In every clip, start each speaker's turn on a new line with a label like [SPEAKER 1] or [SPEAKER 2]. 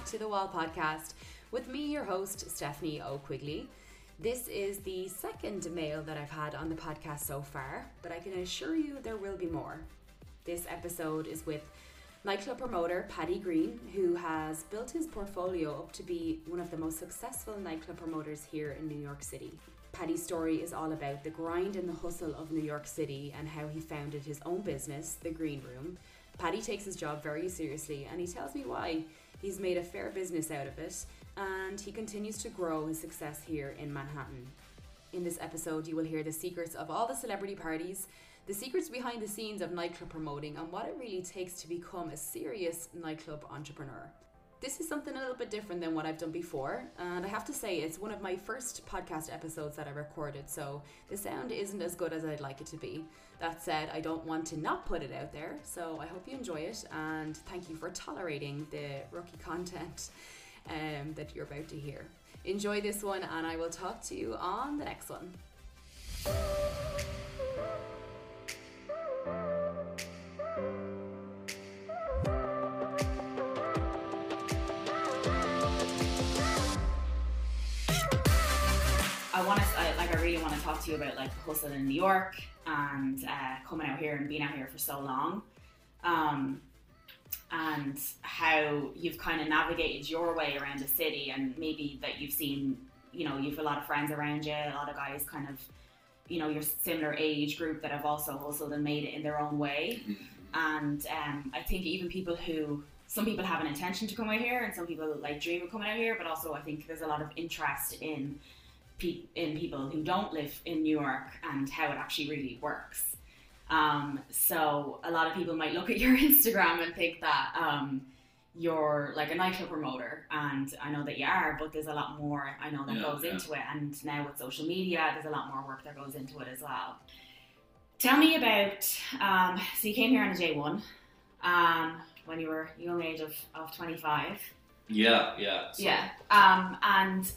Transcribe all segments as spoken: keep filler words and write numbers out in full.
[SPEAKER 1] back to the Wall Podcast with me, your host, Stephanie O'Quigley. This is the second male that I've had on the podcast so far, but I can assure you there will be more. This episode is with nightclub promoter Paddy Green, who has built his portfolio up to be one of the most successful nightclub promoters here in New York City. Paddy's story is all about the grind and the hustle of New York City and how he founded his own business, The Green Room. Paddy takes his job very seriously and he tells me why he's made a fair business out of it, and he continues to grow his success here in Manhattan. In this episode, you will hear the secrets of all the celebrity parties, the secrets behind the scenes of nightclub promoting, and what it really takes to become a serious nightclub entrepreneur. This is something a little bit different than what I've done before, and I have to say it's one of my first podcast episodes that I recorded, so the sound isn't as good as I'd like it to be. That said, I don't want to not put it out there, so I hope you enjoy it, and thank you for tolerating the rookie content um, that you're about to hear. Enjoy this one, and I will talk to you on the next one. I want to, I, like, I really want to talk to you about like the hustle in New York and uh, coming out here and being out here for so long, um, and how you've kind of navigated your way around the city, and maybe that you've seen, you know, you've a lot of friends around you, a lot of guys kind of, you know, your similar age group that have also hustled and made it in their own way. And um, I think even people who, some people have an intention to come out here and some people like dream of coming out here, but also I think there's a lot of interest in in people who don't live in New York and how it actually really works. Um, so a lot of people might look at your Instagram and think that um, you're like a nightclub promoter, and I know that you are, but there's a lot more I know that yeah, goes yeah. into it, and now with social media there's a lot more work that goes into it as well. Tell me about, um, so you came here on a J one um, when you were young age of, of twenty-five.
[SPEAKER 2] Yeah, yeah.
[SPEAKER 1] So. Yeah, um, and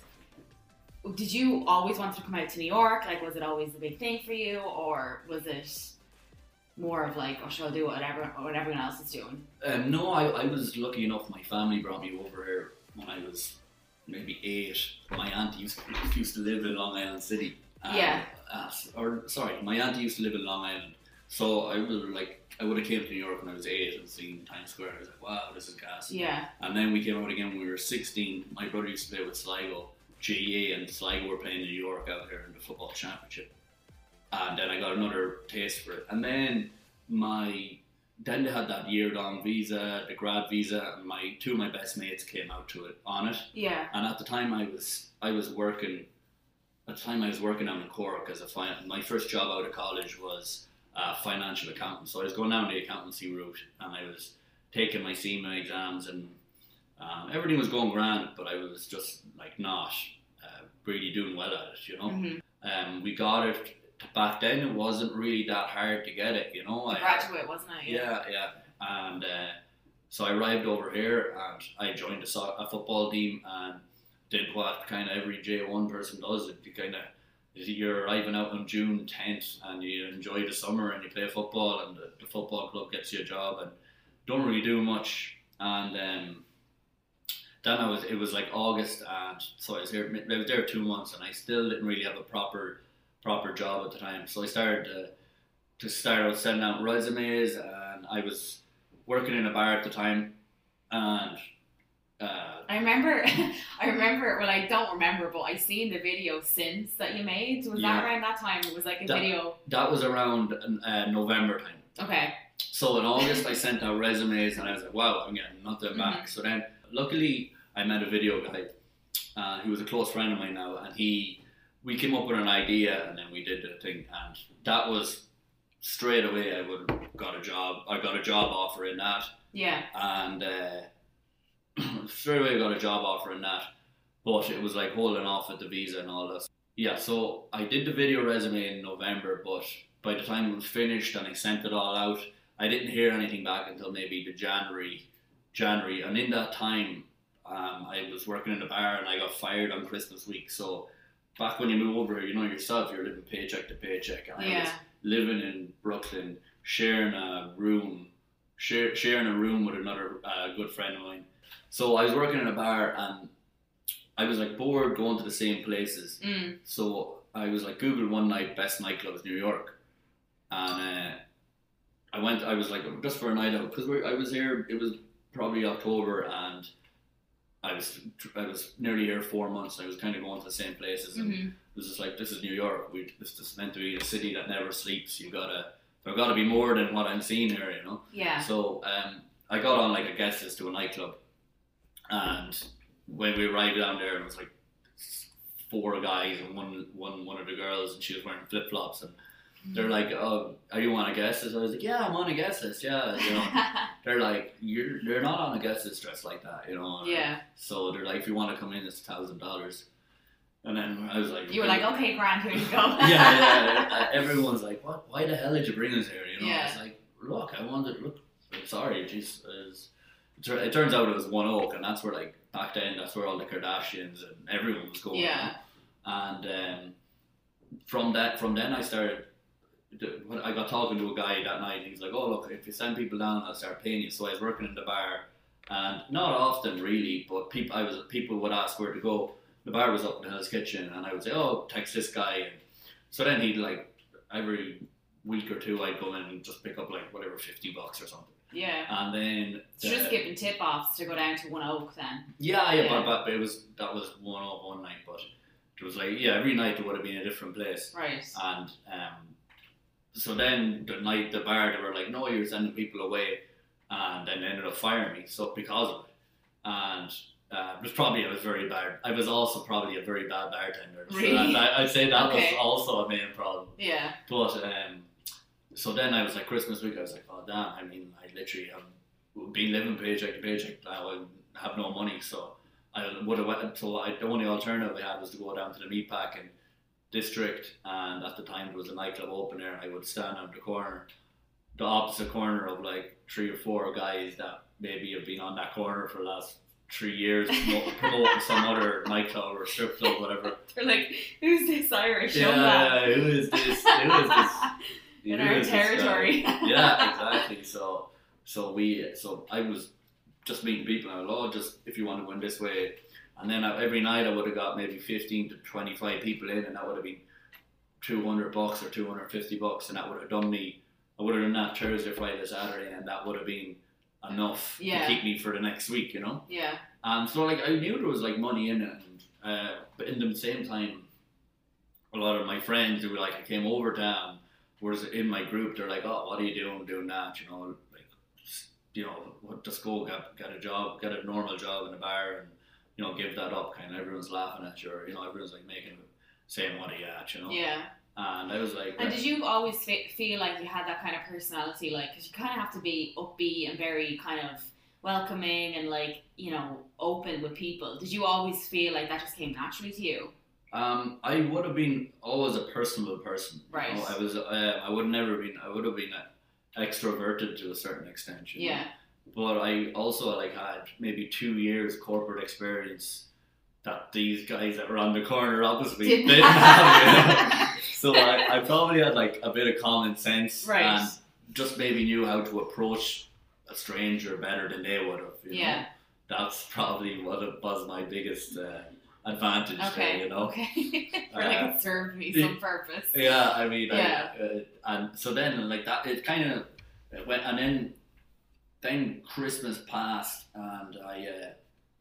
[SPEAKER 1] did you always want to come out to New York? Like, was it always a big thing for you, or was it more of like, oh, shall I do whatever what everyone else is doing?
[SPEAKER 2] Um, no, I, I was lucky enough. My family brought me over here when I was maybe eight. My auntie used, used to live in Long Island City. Um,
[SPEAKER 1] yeah.
[SPEAKER 2] Uh, or sorry, my auntie used to live in Long Island. So I was like, I would have came to New York when I was eight and seen Times Square. I was like, wow, this is gas.
[SPEAKER 1] Yeah.
[SPEAKER 2] And then we came out again when we were sixteen. My brother used to play with Sligo. G E A and Sligo were playing in New York out here in the football championship, and then I got another taste for it. And then my then they had that year-long visa, the grad visa, and my two of my best mates came out to it on it.
[SPEAKER 1] Yeah.
[SPEAKER 2] And at the time I was I was working. At the time I was working down in Cork as a fin- my first job out of college was a financial accountant. So I was going down the accountancy route, and I was taking my SEMA exams and. Um, everything was going grand, but I was just like not uh, really doing well at it, you know.
[SPEAKER 1] Mm-hmm.
[SPEAKER 2] Um, we got it back then. It wasn't really that hard to get it, you know.
[SPEAKER 1] To graduate, wasn't it?
[SPEAKER 2] Yeah, yeah. yeah. And uh, so I arrived over here, and I joined a, so- a football team and did what kind of every J one person does. You kind of you're arriving out on June tenth, and you enjoy the summer, and you play football, and the, the football club gets you a job, and don't really do much, and um. Then I was, it was like August, and so I was here, I was there two months, and I still didn't really have a proper, proper job at the time. So I started to, to start out sending out resumes, and I was working in a bar at the time, and uh,
[SPEAKER 1] I remember, I remember, well, I don't remember, but I seen the video since that you made. Was
[SPEAKER 2] yeah,
[SPEAKER 1] that around that time? It was like a
[SPEAKER 2] that,
[SPEAKER 1] video.
[SPEAKER 2] That was around uh, November time.
[SPEAKER 1] Okay.
[SPEAKER 2] So in August, I sent out resumes, and I was like, wow, I'm getting nothing mm-hmm. back. So then, luckily, I met a video guy, uh, he was a close friend of mine now, and he, we came up with an idea, and then we did the thing, and that was straight away. I would have got a job. I got a job offer in that.
[SPEAKER 1] Yeah.
[SPEAKER 2] And uh, straight away I got a job offer in that, but it was like holding off at the visa and all that. Yeah. So I did the video resume in November, but by the time it was finished and I sent it all out, I didn't hear anything back until maybe the January, January, and in that time. Um, I was working in a bar and I got fired on Christmas week. So back when you move over here, you know yourself, you're living paycheck to paycheck. And
[SPEAKER 1] yeah.
[SPEAKER 2] I was living in Brooklyn, sharing a room, share, sharing a room with another uh, good friend of mine. so I was working in a bar and I was like bored going to the same places.
[SPEAKER 1] Mm.
[SPEAKER 2] So I was like Google one night best nightclubs New York, and uh, I went. I was like just for a night out because I was here. It was probably October and I was I was nearly here four months. I was kind of going to the same places, and
[SPEAKER 1] Mm-hmm.
[SPEAKER 2] it was just like, this is New York. We this is meant to be a city that never sleeps. You gotta there got to be more than what I'm seeing here, you know.
[SPEAKER 1] Yeah.
[SPEAKER 2] So um, I got on like a guest list to a nightclub, and when we arrived down there, it was like four guys and one one one of the girls, and she was wearing flip flops, and they're like, "Oh, are you on a guest list?" I was like, "Yeah, I'm on a guest list." Yeah, you know. They're like, "You're they're not on a guest list dressed like that," you know.
[SPEAKER 1] Yeah.
[SPEAKER 2] So they're like, "If you want to come in, it's a thousand dollars." And then I was like,
[SPEAKER 1] You were like, "Okay, grand, here you go."
[SPEAKER 2] yeah, yeah. Everyone's like, "What? Why the hell did you bring us here?" You know.
[SPEAKER 1] Yeah.
[SPEAKER 2] It's like, look, I wanted. Look, I'm sorry, jeez. It's- It turns out it was One Oak, and that's where like back then, that's where all the Kardashians and everyone was going.
[SPEAKER 1] Yeah.
[SPEAKER 2] And um, from that, from then I started. When I got talking to a guy that night, he was like, "Oh, look, if you send people down, I'll start paying you." So I was working in the bar, and not often really, but people, I was people would ask where to go. The bar was up in Hell's Kitchen, and I would say, "Oh, text this guy." And so then he'd like every week or two, I'd go in and just pick up like whatever fifty bucks or something.
[SPEAKER 1] Yeah.
[SPEAKER 2] And then
[SPEAKER 1] So
[SPEAKER 2] the-
[SPEAKER 1] just giving tip offs to go down to One Oak then.
[SPEAKER 2] yeah, yeah,
[SPEAKER 1] Yeah.
[SPEAKER 2] But, but it was that was one off one night, but it was like yeah, every night it would have been a different place.
[SPEAKER 1] Right.
[SPEAKER 2] And um, so then the night the bar they were like, "No, you're sending people away," and then they ended up firing me. So because of it, and uh, it was probably I was very bad. I was also probably a very bad bartender.
[SPEAKER 1] Really?
[SPEAKER 2] So that, I'd say that
[SPEAKER 1] Okay.
[SPEAKER 2] was also a main problem.
[SPEAKER 1] Yeah.
[SPEAKER 2] But um, so then I was like Christmas week. I was like, "Oh damn!" I mean, I literally have been living paycheck to paycheck. Now I have no money, so I would have went. So I, the only alternative I had was to go down to the meatpacking district, and at the time there was a nightclub open there. And I would stand on the corner, the opposite corner of like three or four guys that maybe have been on that corner for the last three years promoting, promoting some other nightclub or strip club, whatever.
[SPEAKER 1] They're like, "Who's this Irish young
[SPEAKER 2] Yeah,
[SPEAKER 1] lad?"
[SPEAKER 2] who is this? Who is this?
[SPEAKER 1] In
[SPEAKER 2] Who
[SPEAKER 1] our
[SPEAKER 2] is this guy?
[SPEAKER 1] territory.
[SPEAKER 2] Yeah, exactly. So, so we, so I was just meeting people. And I was, oh, just if you want to go in this way, and then I, every night I would have got maybe fifteen to twenty-five people in, and that would have been two hundred bucks or two hundred fifty bucks, and that would have done me. I would have done that Thursday, Friday, Saturday, and that would have been enough
[SPEAKER 1] Yeah.
[SPEAKER 2] to keep me for the next week, you know.
[SPEAKER 1] Yeah.
[SPEAKER 2] And so like I knew there was like money in it, and, uh, but in the same time, a lot of my friends who were like I came over town, was in my group. They're like, "Oh, what are you doing? Doing that? You know, like, you know, what? Just go get get a job, get a normal job in a bar, and you know, give that up." Kind of everyone's laughing at you, or you know, everyone's like making, saying, "What are you at?" You know.
[SPEAKER 1] Yeah.
[SPEAKER 2] And I was like,
[SPEAKER 1] And did you always fe- feel like you had that kind of personality, like, because you kind of have to be upbeat and very kind of welcoming and like, you know, open with people. Did you always feel like that just came naturally to you?
[SPEAKER 2] Um, I would have been always a personable person. you
[SPEAKER 1] Right.
[SPEAKER 2] know. I was. Uh, I would never been. I would have been uh, extroverted to a certain extent. You know?
[SPEAKER 1] Yeah.
[SPEAKER 2] But I also like had maybe two years corporate experience that these guys that were on the corner opposite me
[SPEAKER 1] Didn't
[SPEAKER 2] didn't have. You know? So I, I probably had like a bit of common sense,
[SPEAKER 1] Right.
[SPEAKER 2] and just maybe knew how to approach a stranger better than they would have. You
[SPEAKER 1] Yeah.
[SPEAKER 2] know? That's probably what it was my biggest uh, advantage.
[SPEAKER 1] Okay.
[SPEAKER 2] There, you know.
[SPEAKER 1] Okay. Or like
[SPEAKER 2] Uh,
[SPEAKER 1] it served me
[SPEAKER 2] the-
[SPEAKER 1] some purpose.
[SPEAKER 2] Yeah, I mean,
[SPEAKER 1] Yeah.
[SPEAKER 2] I, uh, and so then like that, it kind of went, and then then Christmas passed, and I uh,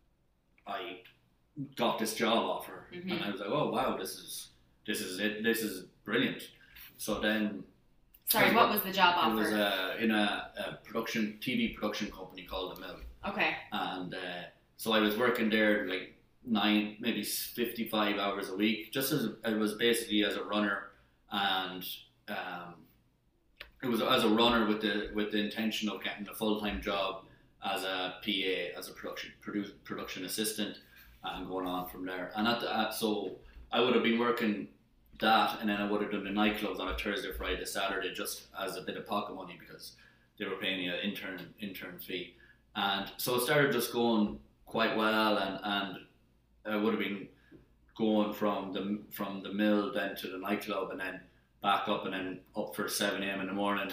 [SPEAKER 2] I got this job offer,
[SPEAKER 1] Mhm.
[SPEAKER 2] and I was like, oh wow, this is this is it, this is brilliant. So then
[SPEAKER 1] Sorry, what was the job
[SPEAKER 2] it
[SPEAKER 1] offer?
[SPEAKER 2] was uh, in a, a production T V production company called The Mill,
[SPEAKER 1] Okay.
[SPEAKER 2] and uh, so I was working there like nine, maybe fifty-five hours a week, just as I was basically as a runner, and um, it was as a runner with the with the intention of getting a full time job as a P A, as a production produ- production assistant, and going on from there. And at, the, at so I would have been working that, and then I would have done the nightclubs on a Thursday, Friday, Saturday, just as a bit of pocket money because they were paying me an intern intern fee. And so it started just going quite well, and, and I would have been going from the from the mill then to the nightclub, and then back up, and then up for seven a.m. in the morning,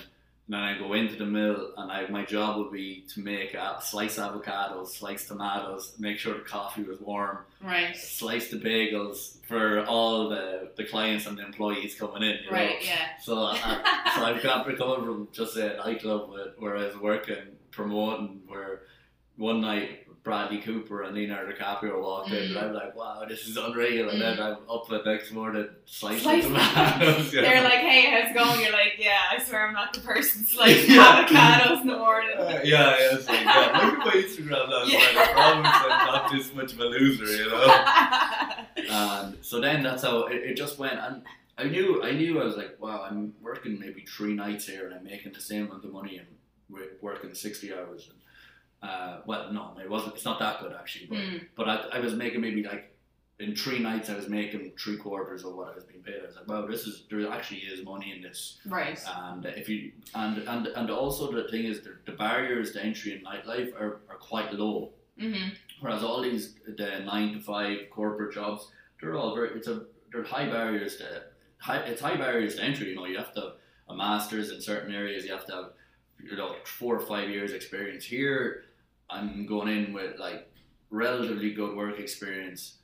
[SPEAKER 2] then I go into the mill, and I my job would be to make uh, slice avocados, slice tomatoes, make sure the coffee was warm,
[SPEAKER 3] right,
[SPEAKER 2] slice the bagels for all the, the clients and the employees coming in. You
[SPEAKER 3] right,
[SPEAKER 2] know?
[SPEAKER 3] yeah.
[SPEAKER 2] So, I, so I've got recovered from just a nightclub where I was working, promoting, where one night Bradley Cooper and Leonardo DiCaprio walked mm. in, and I'm like, wow, this is unreal. And mm. then I'm up the next morning slicing Slice tomatoes.
[SPEAKER 3] Yeah. They're like, hey, how's it going? You're like, yeah, I swear I'm not the person slicing yeah. avocados in the morning.
[SPEAKER 2] Uh, yeah, yeah, it's like, yeah, look at my Instagram last yeah. night. I promise I'm not this much of a loser, you know? And so then that's how it, it just went. And I knew, I knew I was like, wow, I'm working maybe three nights here and I'm making the same amount of money and we're working sixty hours. And, Uh, well, no, it wasn't. It's not that good actually. But, mm. but I, I was making maybe like in three nights, I was making three quarters of what I was being paid. I was like, wow, this is there actually is money in this.
[SPEAKER 3] Right.
[SPEAKER 2] And if you and and and also the thing is the, the barriers to entry in nightlife are, are quite low.
[SPEAKER 3] Mm-hmm.
[SPEAKER 2] Whereas all these the nine to five corporate jobs, they're all very. It's a they're high barriers to high. It's high barriers to entry. You know, you have to have a master's in certain areas. You have to have you know four or five years experience here. I'm going in with like relatively good work experience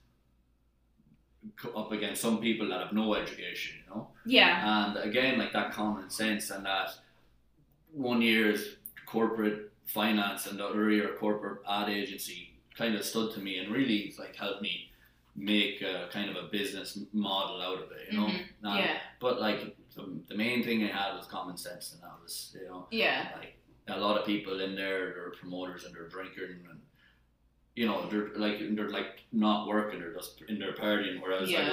[SPEAKER 2] up against some people that have no education, you know?
[SPEAKER 3] Yeah.
[SPEAKER 2] And again, like that common sense and that one year's corporate finance and the other year corporate ad agency kind of stood to me and really like helped me make a kind of a business model out of it, you know?
[SPEAKER 3] Mm-hmm.
[SPEAKER 2] And,
[SPEAKER 3] yeah.
[SPEAKER 2] But like the, the main thing I had was common sense, and that was, you know,
[SPEAKER 3] yeah.
[SPEAKER 2] like, a lot of people in there, they're promoters and they're drinking and you know they're like they're like not working, they're just in their partying. Whereas
[SPEAKER 3] yeah.
[SPEAKER 2] I was,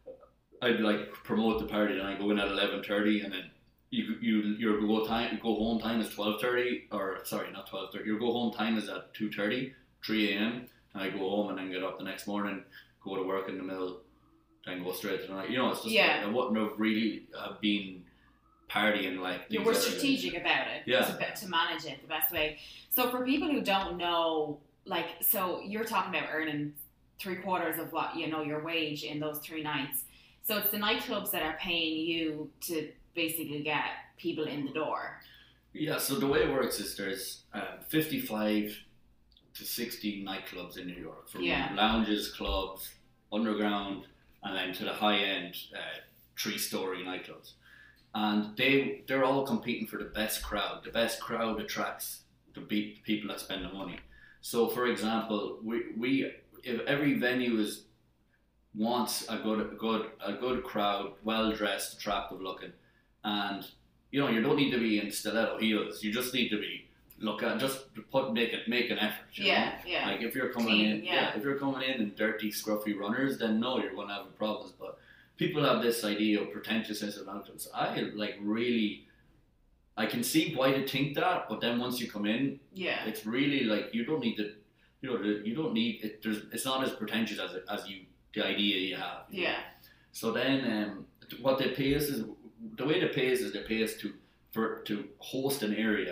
[SPEAKER 2] I'd like promote the party and I go in at eleven thirty and then you you your go time go home time is twelve thirty or sorry not twelve thirty. Your go home time is at two thirty, three a m and I go home and then get up the next morning, go to work in the mill, then go straight to the night. You know, it's just
[SPEAKER 3] yeah.
[SPEAKER 2] like, I wouldn't have really have been partying like
[SPEAKER 3] you were strategic about it
[SPEAKER 2] yeah.
[SPEAKER 3] to, to manage it the best way. So for people who don't know, like, so you're talking about earning three quarters of what, you know, your wage in those three nights. So it's the nightclubs that are paying you to basically get people in the door.
[SPEAKER 2] Yeah, so the way it works is there's um, fifty-five to sixty nightclubs in New York, from
[SPEAKER 3] yeah.
[SPEAKER 2] lounges, clubs, underground, and then to the high-end uh, three-story nightclubs. And they, they're all competing for the best crowd. The best crowd attracts the people that spend the money. So, for example, we, we if every venue is wants a good, a good, a good crowd, well dressed, attractive looking, and you know you don't need to be in stiletto heels. You just need to be look at just put make it make an effort. You
[SPEAKER 3] yeah,
[SPEAKER 2] know?
[SPEAKER 3] yeah.
[SPEAKER 2] Like if you're coming
[SPEAKER 3] Clean,
[SPEAKER 2] in,
[SPEAKER 3] yeah.
[SPEAKER 2] yeah, if you're coming in in dirty, scruffy runners, then no, you're going to have problems. But people have this idea of pretentiousness of nightclubs. I like really, I can see why they think that, but then once you come in,
[SPEAKER 3] yeah,
[SPEAKER 2] it's really like you don't need to, you know, you don't need it. There's, it's not as pretentious as as you the idea you have. You
[SPEAKER 3] yeah.
[SPEAKER 2] know? So then, um, what they pay us is the way they pay us is they pay us to for to host an area,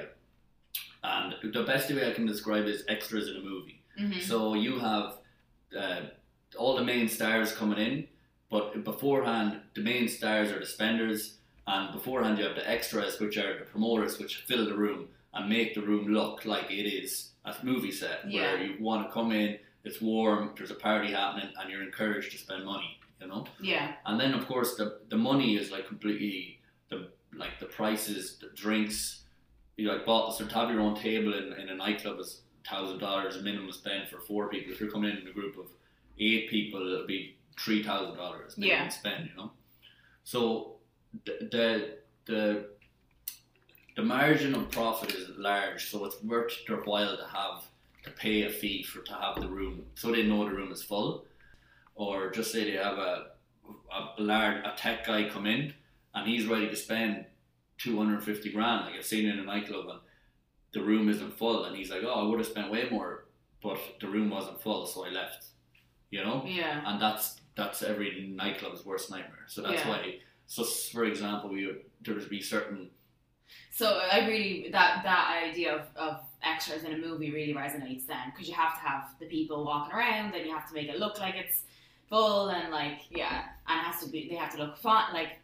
[SPEAKER 2] and the best way I can describe it is extras in a movie.
[SPEAKER 3] Mm-hmm.
[SPEAKER 2] So you have uh, all the main stars coming in. But beforehand, the main stars are the spenders, and beforehand you have the extras, which are the promoters, which fill the room and make the room look like it is a movie set,
[SPEAKER 3] yeah.
[SPEAKER 2] where you want to come in, it's warm, there's a party happening, and you're encouraged to spend money, you know?
[SPEAKER 3] Yeah. And
[SPEAKER 2] then, of course, the the money is like completely, the like the prices, the drinks, you like bought, so to have your own table in, in a nightclub is one thousand dollars minimum spend for four people. If you're coming in in a group of eight people, it'll be three thousand dollars they
[SPEAKER 3] yeah.
[SPEAKER 2] can spend, you know. So the, the the the margin of profit is large, so it's worth their while to have to pay a fee for to have the room, so they know the room is full. Or just say they have a a large a tech guy come in and he's ready to spend two hundred fifty grand. Like I've seen it in a nightclub and the room isn't full, and he's like, oh, I would have spent way more, but the room wasn't full, so I left. You know.
[SPEAKER 3] Yeah.
[SPEAKER 2] And that's. That's every nightclub's worst nightmare. So that's
[SPEAKER 3] yeah.
[SPEAKER 2] why. So for example, we would, there would be certain.
[SPEAKER 3] So I really that that idea of, of extras in a movie really resonates then, because you have to have the people walking around and you have to make it look like it's full and like yeah, and it has to be they have to look fun like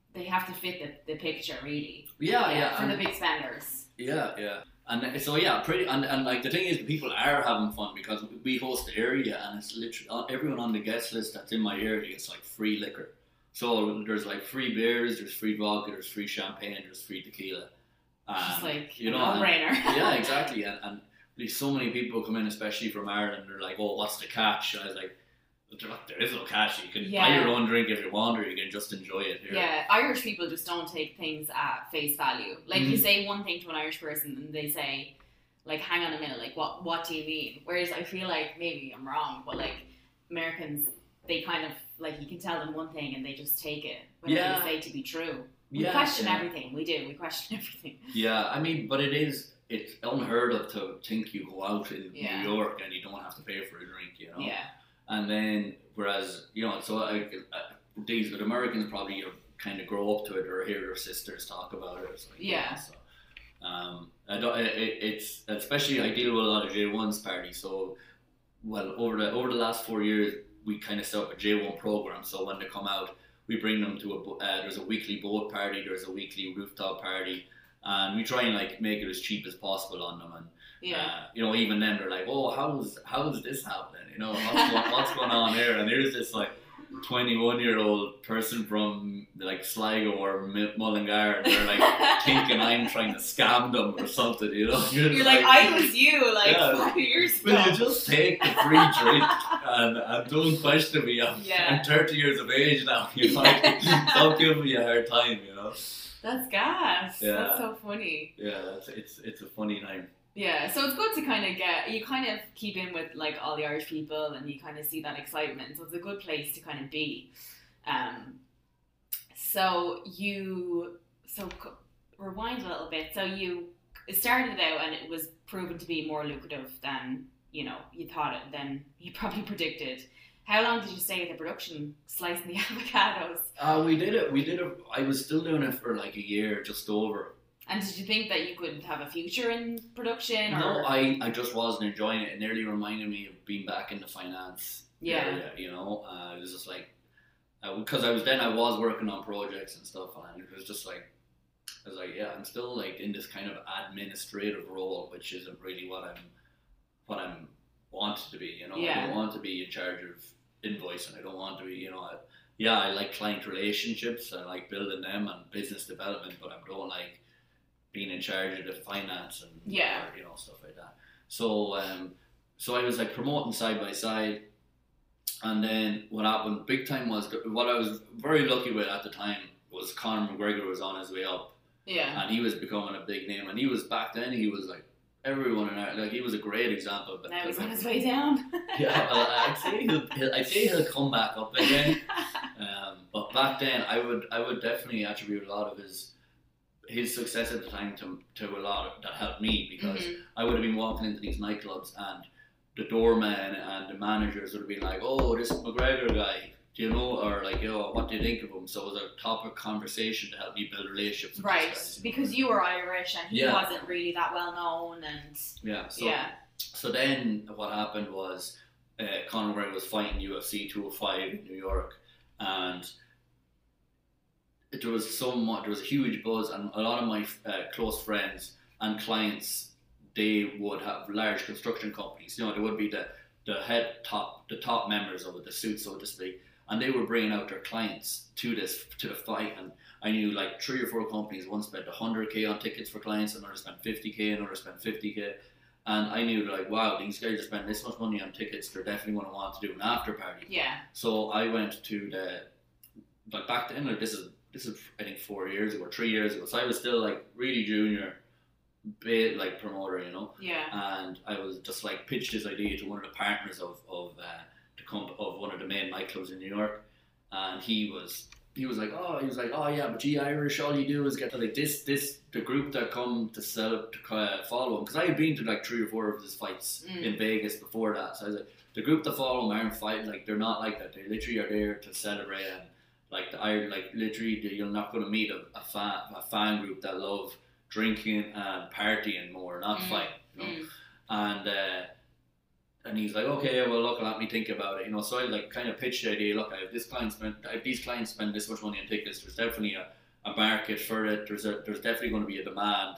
[SPEAKER 3] they have to fit the, the picture really.
[SPEAKER 2] Yeah, yeah.
[SPEAKER 3] For
[SPEAKER 2] and,
[SPEAKER 3] the big spenders.
[SPEAKER 2] Yeah, yeah. And so yeah, pretty and, and like the thing is, the people are having fun because we host the area, and it's literally everyone on the guest list that's in my area. It's like free liquor. So there's like free beers, there's free vodka, there's free champagne, there's free tequila.
[SPEAKER 3] And, just like
[SPEAKER 2] you know,
[SPEAKER 3] no brainer.
[SPEAKER 2] Yeah, exactly. And, and there's so many people come in, especially from Ireland. They're like, "Oh, what's the catch?" And I was like, "There is no catch. You can
[SPEAKER 3] yeah.
[SPEAKER 2] buy your own drink if you want, or you can just enjoy it here."
[SPEAKER 3] Yeah, Irish people just don't take things at face value. Like mm. you say one thing to an Irish person, and they say, "Like, hang on a minute. Like, what? What do you mean?" Whereas I feel like maybe I'm wrong, but like Americans, they kind of like you can tell them one thing and they just take it whatever
[SPEAKER 2] yeah.
[SPEAKER 3] you say to be true. We
[SPEAKER 2] yeah,
[SPEAKER 3] question
[SPEAKER 2] yeah.
[SPEAKER 3] everything. We do. We question everything.
[SPEAKER 2] Yeah, I mean, but it is. It's unheard of to think you go out in
[SPEAKER 3] yeah.
[SPEAKER 2] New York and you don't have to pay for a drink, you know?
[SPEAKER 3] Yeah.
[SPEAKER 2] And then, whereas, you know, so like, uh, these with Americans probably kind of grow up to it or hear their sisters talk about it. Like,
[SPEAKER 3] yeah.
[SPEAKER 2] You know, so, um, I don't, it, it's, especially I deal with a lot of J one's parties. So, well, over the over the last four years, we kind of set up a J one program. So when they come out, we bring them to a, uh, there's a weekly boat party, there's a weekly rooftop party. And we try and like make it as cheap as possible on them, and
[SPEAKER 3] yeah.
[SPEAKER 2] uh, you know, even then they're like, "Oh, how's how's this happening? You know, what's, going, what's going on here?" And there's this like twenty-one year old person from like Sligo or Mullingar, and they're like thinking I'm trying to scam them or something. You know,
[SPEAKER 3] you're, you're like, like, I was you like
[SPEAKER 2] yeah,
[SPEAKER 3] five years ago.
[SPEAKER 2] Will you just take the free drink and, and don't question me? I'm,
[SPEAKER 3] yeah.
[SPEAKER 2] I'm thirty years of age now. You know,
[SPEAKER 3] yeah.
[SPEAKER 2] Stop giving me a hard time. You know.
[SPEAKER 3] That's gas.
[SPEAKER 2] Yeah.
[SPEAKER 3] That's so funny.
[SPEAKER 2] Yeah, that's, it's it's a funny time.
[SPEAKER 3] Yeah, so it's good to kind of get, you kind of keep in with like all the Irish people and you kind of see that excitement. So it's a good place to kind of be. Um, so you, so rewind a little bit. So you started out and it was proven to be more lucrative than, you know, you thought it, than you probably predicted. How long did you stay with the production, slicing the avocados?
[SPEAKER 2] Uh, we did it. We did it. I was still doing it for like a year, just over.
[SPEAKER 3] And did you think that you could have a future in production? Or?
[SPEAKER 2] No, I, I just wasn't enjoying it. It nearly reminded me of being back in the finance
[SPEAKER 3] yeah.
[SPEAKER 2] area, you know. Uh, it was just like, because uh, I was then I was working on projects and stuff, and it was just like, I was like, yeah, I'm still like in this kind of administrative role, which isn't really what I'm, what I'm wanted to be, you know.
[SPEAKER 3] Yeah.
[SPEAKER 2] I don't want to be in charge of invoicing. I don't want to be, you know, I, yeah, I like client relationships, I like building them and business development, but I don't like being in charge of the finance and
[SPEAKER 3] yeah.
[SPEAKER 2] or, you know, stuff like that. So um, so I was like promoting side by side, and then what happened big time was what I was very lucky with at the time was Conor McGregor was on his way up,
[SPEAKER 3] yeah,
[SPEAKER 2] and he was becoming a big name, and he was back then he was like everyone in Ireland, like he was a great example. But
[SPEAKER 3] now he's on his way down.
[SPEAKER 2] Yeah, well, I'd say he'll, he'll I'd say he'll come back up again. Um, but back then, I would I would definitely attribute a lot of his his success at the time to to a lot of, that helped me, because
[SPEAKER 3] mm-hmm.
[SPEAKER 2] I would have been walking into these nightclubs and the doorman and the managers would have been like, "Oh, this McGregor guy, do you know?" Or like, "Yo, oh, what do you think of him?" So it was a topic of conversation to help me build relationships with
[SPEAKER 3] right,
[SPEAKER 2] these guys,
[SPEAKER 3] because you were Irish and he
[SPEAKER 2] yeah.
[SPEAKER 3] wasn't really that well known, and
[SPEAKER 2] yeah, so
[SPEAKER 3] yeah.
[SPEAKER 2] so then what happened was uh, Conor McGregor was fighting U F C two oh five in New York, and there was so much, there was a huge buzz, and a lot of my uh, close friends and clients, they would have large construction companies. You know, they would be the the head top, the top members of it, the suits, so to speak, and they were bringing out their clients to this to the fight. And I knew like three or four companies. One spent one hundred k on tickets for clients, another spent fifty k, another spent fifty k. And I knew like, wow, these guys are spending this much money on tickets. They're definitely going to want to do an after party.
[SPEAKER 3] Yeah.
[SPEAKER 2] So I went to the, like back then, like this is. This is I think four years ago, three years ago. So I was still like really junior, bit like promoter, you know.
[SPEAKER 3] Yeah.
[SPEAKER 2] And I was just like pitched this idea to one of the partners of of uh, the comp- of one of the main nightclubs in New York, and he was he was like, oh, he was like, oh yeah, but gee, Irish, all you do is get to, like this this the group that come to sell it to uh, follow him, because I had been to like three or four of his fights
[SPEAKER 3] mm.
[SPEAKER 2] in Vegas before that. So I was like, the group that follow him aren't fighting, like they're not like that. They literally are there to celebrate. And like the I like literally you're not going to meet a, a fan a fan group that love drinking and partying more, not
[SPEAKER 3] mm.
[SPEAKER 2] fighting, you know.
[SPEAKER 3] Mm.
[SPEAKER 2] And uh, and he's like, okay, well look, let me think about it, you know. So I like kind of pitched the idea. Look, if this client spent, if these clients spend this much money on tickets, there's definitely a, a market for it. There's a there's definitely going to be a demand,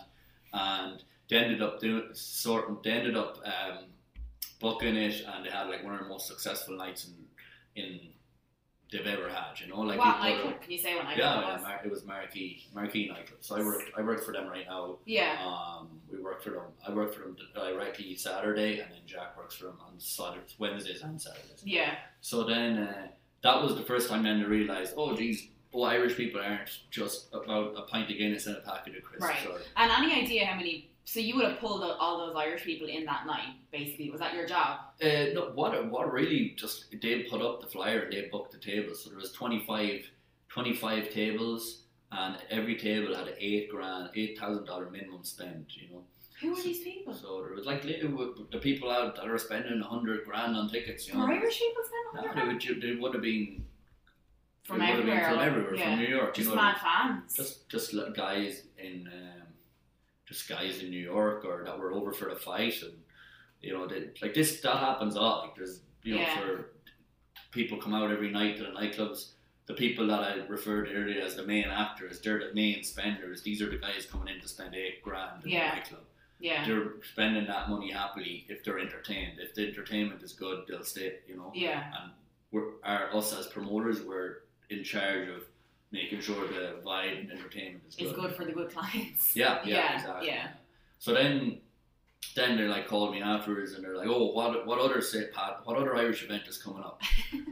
[SPEAKER 2] and they ended up doing sort of they ended up um, booking it, and they had like one of the most successful nights in in they've ever had. You know, like
[SPEAKER 3] what
[SPEAKER 2] people
[SPEAKER 3] nightclub?
[SPEAKER 2] are-
[SPEAKER 3] Can you say what nightclub
[SPEAKER 2] yeah,
[SPEAKER 3] it
[SPEAKER 2] yeah,
[SPEAKER 3] was?
[SPEAKER 2] Mar- it was Marquee Marquee nightclub. So I work I work for them right now.
[SPEAKER 3] Yeah.
[SPEAKER 2] Um, we work for them. I work for them directly Saturday, and then Jack works for them on Saturdays, Wednesdays, and Saturdays.
[SPEAKER 3] Yeah.
[SPEAKER 2] So then uh, that was the first time then they realised, oh geez, oh Irish people aren't just about a pint of Guinness and a packet of crisps.
[SPEAKER 3] Right.
[SPEAKER 2] Or,
[SPEAKER 3] And any idea how many? So you would have pulled out all those Irish people in that night, basically. Was that your job?
[SPEAKER 2] uh, no, what what really just they put up the flyer and they booked the tables. So there was twenty-five, twenty-five tables, and every table had an eight grand, eight thousand dollar minimum spend. You know.
[SPEAKER 3] Who are these people?
[SPEAKER 2] So there was like little- the people out that are spending a hundred grand on tickets. You know.
[SPEAKER 3] Were Irish people
[SPEAKER 2] No,
[SPEAKER 3] spending
[SPEAKER 2] they
[SPEAKER 3] all
[SPEAKER 2] would, they would have been
[SPEAKER 3] from
[SPEAKER 2] they would have been
[SPEAKER 3] everywhere?
[SPEAKER 2] from
[SPEAKER 3] like,
[SPEAKER 2] everywhere,
[SPEAKER 3] yeah.
[SPEAKER 2] from New York.
[SPEAKER 3] Just
[SPEAKER 2] you know,
[SPEAKER 3] mad fans.
[SPEAKER 2] just just like guys in um, just guys in New York or that were over for the fight, and you know, they, like this that happens a lot. Like there's you know
[SPEAKER 3] Yeah.
[SPEAKER 2] for people come out every night to the nightclubs. The people that I referred to earlier as the main actors, they're the main spenders. These are the guys coming in to spend eight grand in
[SPEAKER 3] Yeah.
[SPEAKER 2] the nightclub.
[SPEAKER 3] yeah.
[SPEAKER 2] They're spending that money happily if they're entertained. If the entertainment is good, they'll stay. You know.
[SPEAKER 3] Yeah.
[SPEAKER 2] And we're our us as promoters, we're in charge of making sure the vibe and entertainment is good.
[SPEAKER 3] It's good for the good clients.
[SPEAKER 2] Yeah, yeah,
[SPEAKER 3] Yeah,
[SPEAKER 2] exactly.
[SPEAKER 3] yeah.
[SPEAKER 2] So then, then they're like called me afterwards, and they're like, "Oh, what what other Saint Pat, what other Irish event is coming up?"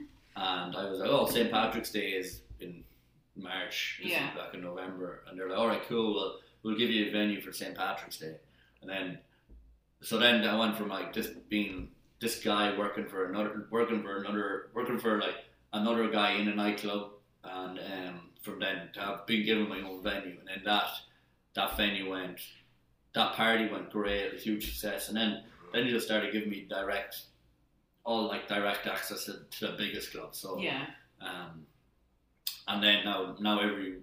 [SPEAKER 2] And I was like, "Oh, Saint Patrick's Day is in March. This
[SPEAKER 3] Yeah.
[SPEAKER 2] is back in November." And they're like, "All right, cool. Well, we'll give you a venue for Saint Patrick's Day." And then, so then I went from like just being this guy working for another, working for another, working for like another guy in a nightclub, and um, from then to have been given my own venue, and then that that venue went, that party went great, a huge success, and then then you just started giving me direct, all like direct access to, to the biggest club. So
[SPEAKER 3] Yeah.
[SPEAKER 2] um, and then now now every